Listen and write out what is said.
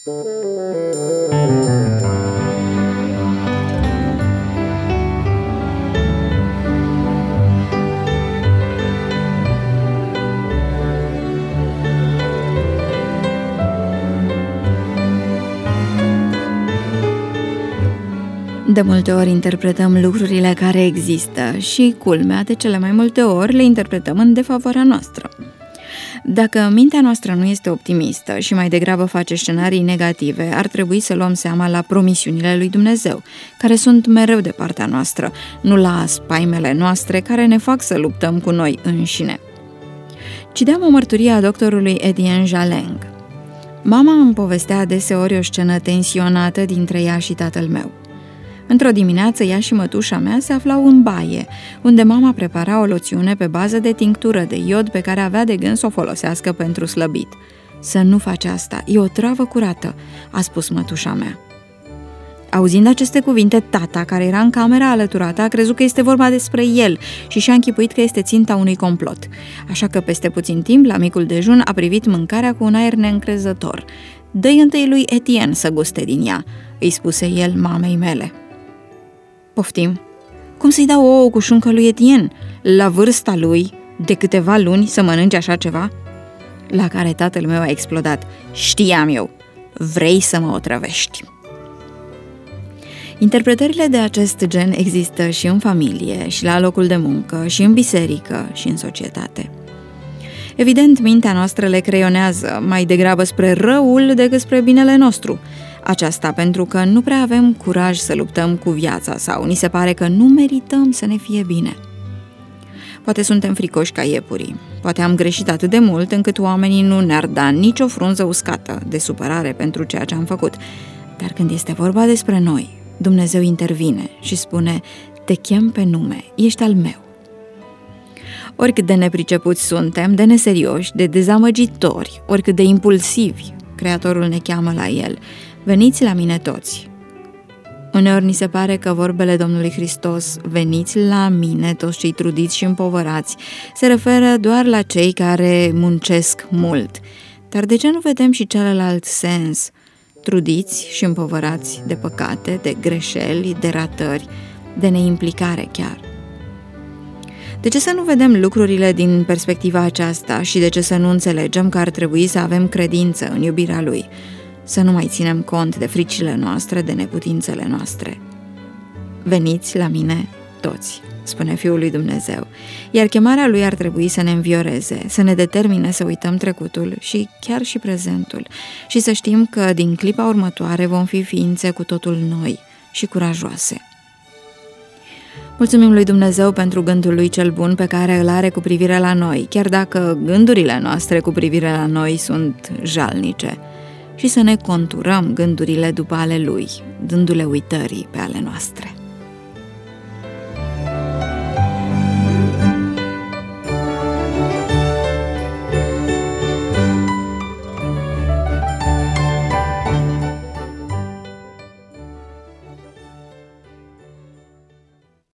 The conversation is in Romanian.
De multe ori interpretăm lucrurile care există și, culmea, de cele mai multe ori le interpretăm în defavoarea noastră. Dacă mintea noastră nu este optimistă și mai degrabă face scenarii negative, ar trebui să luăm seama la promisiunile lui Dumnezeu, care sunt mereu de partea noastră, nu la spaimele noastre care ne fac să luptăm cu noi înșine. Citeam o mărturie a doctorului Etienne Jaleng. Mama îmi povestea adeseori o scenă tensionată dintre ea și tatăl meu. Într-o dimineață, ea și mătușa mea se aflau în baie, unde mama prepara o loțiune pe bază de tinctură de iod pe care avea de gând să o folosească pentru slăbit. "Să nu faci asta, e o travă curată," a spus mătușa mea. Auzind aceste cuvinte, tata, care era în camera alăturată, a crezut că este vorba despre el și și-a închipuit că este ținta unui complot. Așa că peste puțin timp, la micul dejun, a privit mâncarea cu un aer neîncrezător. "Dă-i întâi lui Etienne să guste din ea," îi spuse el mamei mele. "Poftim? Cum să-i dau ouă cu șuncă lui Etienne? La vârsta lui, de câteva luni, să mănânce așa ceva?" La care tatăl meu a explodat: "Știam eu, vrei să mă otrăvești." Interpretările de acest gen există și în familie, și la locul de muncă, și în biserică, și în societate. Evident, mintea noastră le creionează mai degrabă spre răul decât spre binele nostru. Aceasta pentru că nu prea avem curaj să luptăm cu viața sau ni se pare că nu merităm să ne fie bine. Poate suntem fricoși ca iepurii, poate am greșit atât de mult încât oamenii nu ne-ar da nicio frunză uscată de supărare pentru ceea ce am făcut. Dar când este vorba despre noi, Dumnezeu intervine și spune: "Te chem pe nume, ești al meu." Oricât de nepricepuți suntem, de neserioși, de dezamăgitori, oricât de impulsivi, Creatorul ne cheamă la El: "Veniți la mine toți." Uneori ni se pare că vorbele Domnului Hristos, "Veniți la mine toți cei trudiți și împovărați", se referă doar la cei care muncesc mult. Dar de ce nu vedem și celălalt sens? Trudiți și împovărați de păcate, de greșeli, de ratări, de neimplicare chiar. De ce să nu vedem lucrurile din perspectiva aceasta și de ce să nu înțelegem că ar trebui să avem credință în iubirea Lui? Să nu mai ținem cont de fricile noastre, de neputințele noastre. "Veniți la mine toți," spune Fiul lui Dumnezeu, iar chemarea Lui ar trebui să ne învioreze, să ne determine să uităm trecutul și chiar și prezentul și să știm că din clipa următoare vom fi ființe cu totul noi și curajoase. Mulțumim lui Dumnezeu pentru gândul Lui cel bun pe care îl are cu privire la noi, chiar dacă gândurile noastre cu privire la noi sunt jalnice, și să ne conturăm gândurile după ale Lui, dându-le uitării pe ale noastre.